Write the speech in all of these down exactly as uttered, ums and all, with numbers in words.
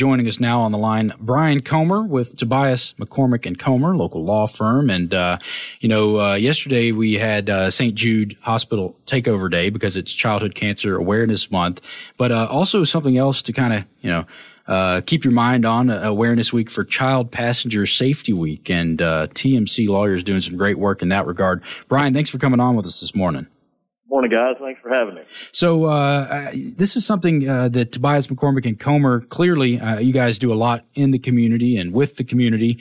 Joining us now on the line, Brian Comer with Tobias McCormick and Comer, local law firm. And, uh, you know, uh, yesterday we had uh, Saint Jude Hospital Takeover Day because it's Childhood Cancer Awareness Month, but uh, also something else to kind of, you know, Uh, keep your mind on uh, Awareness Week for Child Passenger Safety Week, and uh, T M C Lawyers doing some great work in that regard. Brian, thanks for coming on with us this morning. Morning, guys. Thanks for having me. So uh, this is something uh, that Tobias McCormick and Comer, clearly uh, you guys do a lot in the community and with the community,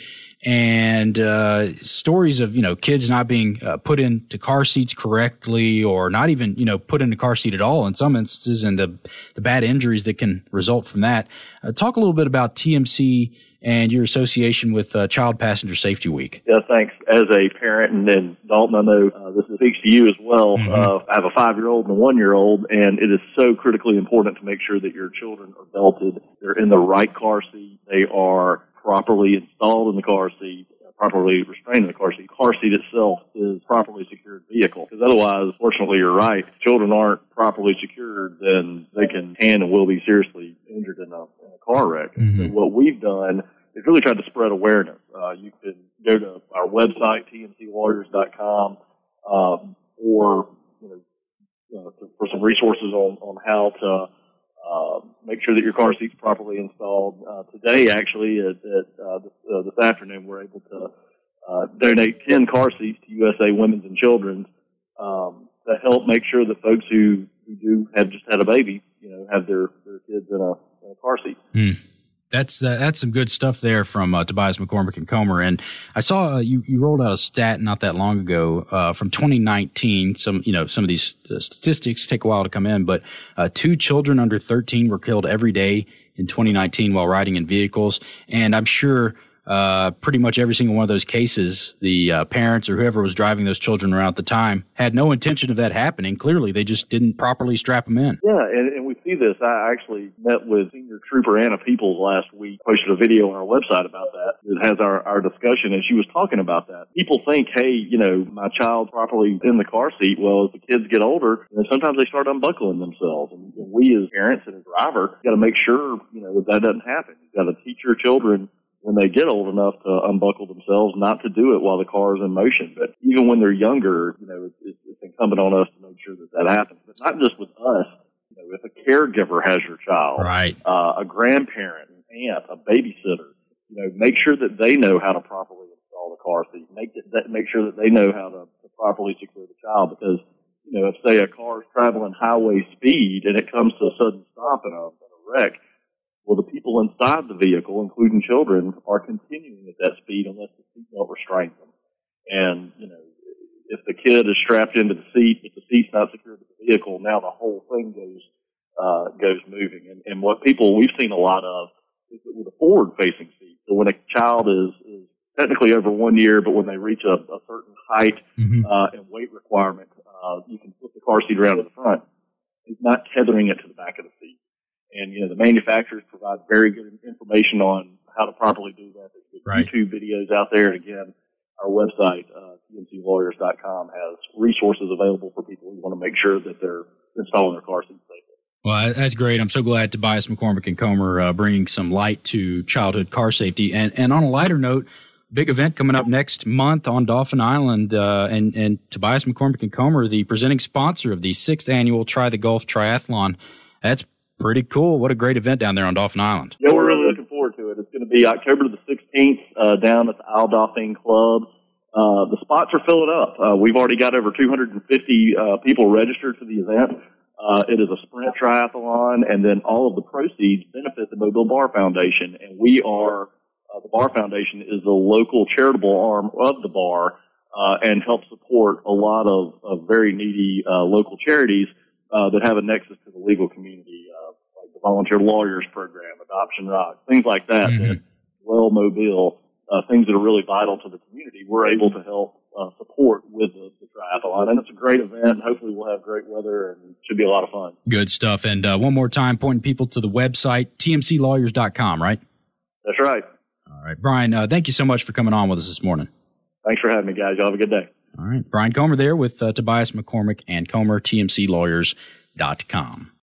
and uh, stories of, you know, kids not being uh, put into car seats correctly, or not even, you know, put in a car seat at all in some instances, and the, the bad injuries that can result from that. Uh, talk a little bit about T M C and your association with uh, Child Passenger Safety Week. Yeah, thanks. As a parent, and then Dalton, I know uh, this speaks to you as well. Mm-hmm. Uh, I have a five-year-old and a one-year-old, and it is so critically important to make sure that your children are belted, they're in the right car seat, they are properly installed in the car seat, properly restrained in the car seat. The car seat itself is properly secured vehicle. Because otherwise, fortunately, you're right, if children aren't properly secured, then they can can and will be seriously injured in a, in a car wreck. Mm-hmm. So what we've done is really tried to spread awareness. Uh, you can go to our website, T M C lawyers dot com, um, or you know, uh, for some resources on, on how to uh, make sure that your car seat's properly installed. Uh, today, actually, at, at uh, this, uh, this afternoon, we're able to uh, donate ten car seats to U S A Women's and Children's um, to help make sure that folks who, who do have just had a baby, you know, have their, their kids in a, in a car seat. Mm. That's uh, that's some good stuff there from uh, Tobias McCormick and Comer. And I saw uh, you, you rolled out a stat not that long ago uh, from twenty nineteen. Some you know some of these uh, statistics take a while to come in, but uh, two children under thirteen were killed every day in twenty nineteen while riding in vehicles. And I'm sure uh, pretty much every single one of those cases, the uh, parents or whoever was driving those children around at the time had no intention of that happening. Clearly, they just didn't properly strap them in. Yeah, and, and we see this. I actually met with Senior Trooper Anna Peoples last week, posted a video on our website about that. It has our, our discussion, and she was talking about that. People think, hey, you know, my child's properly in the car seat. Well, as the kids get older, you know, sometimes they start unbuckling themselves. And, and we as parents and a driver got to make sure, you know, that that doesn't happen. You've got to teach your children when they get old enough to unbuckle themselves, not to do it while the car is in motion. But even when they're younger, you know, it's, it's incumbent on us to make sure that that happens. But not just with us. You know, if a caregiver has your child, right, uh, a grandparent, an aunt, a babysitter, you know, make sure that they know how to properly install the car seat. Make it, that, make sure that they know how to, to properly secure the child. Because, you know, if say a car is traveling highway speed and it comes to a sudden stop in a, in a wreck, well, the people inside the vehicle, including children, are continuing at that speed unless the seatbelt restrains them. And, you know, if the kid is strapped into the seat, but the seat's not secured to the vehicle, now the whole thing goes uh, goes moving. And, and what people we've seen a lot of is that with a forward-facing seat. So when a child is, is technically over one year, but when they reach a, a certain height mm-hmm. uh, and weight requirement, uh, you can flip the car seat around to the front. It's not tethering it to the back of the seat. And, you know, the manufacturers provide very good information on how to properly do that. There's right. YouTube videos out there. And again, our website, uh, T M C lawyers dot com, has resources available for people who want to make sure that they're installing their car seats safely. Well, that's great. I'm so glad Tobias McCormick and Comer uh, bringing some light to childhood car safety. And, and on a lighter note, big event coming up next month on Dauphin Island, uh, and, and Tobias McCormick and Comer, the presenting sponsor of the sixth annual Try the Gulf Triathlon. That's pretty cool. What a great event down there on Dauphin Island. Yeah, we're really looking forward to it. It's going to be October the sixteenth uh, down at the Isle Dauphin Club. Uh, the spots are filling up. Uh, we've already got over two hundred fifty uh, people registered for the event. Uh, it is a sprint triathlon, and then all of the proceeds benefit the Mobile Bar Foundation. And we are, uh, the Bar Foundation is the local charitable arm of the bar, uh, and helps support a lot of, of very needy uh, local charities uh, that have a nexus to the legal community, uh, like the Volunteer Lawyers Program, Adoption Rock, things like that, mm-hmm. that Well Mobile, uh, things that are really vital to the community, we're able to help uh, support with the, the triathlon. And it's a great event. Hopefully we'll have great weather, and it should be a lot of fun. Good stuff. And uh, one more time, pointing people to the website, T M C lawyers dot com, right? That's right. All right. Brian, uh, thank you so much for coming on with us this morning. Thanks for having me, guys. Y'all have a good day. All right. Brian Comer there with uh, Tobias McCormick and Comer, T M C lawyers dot com.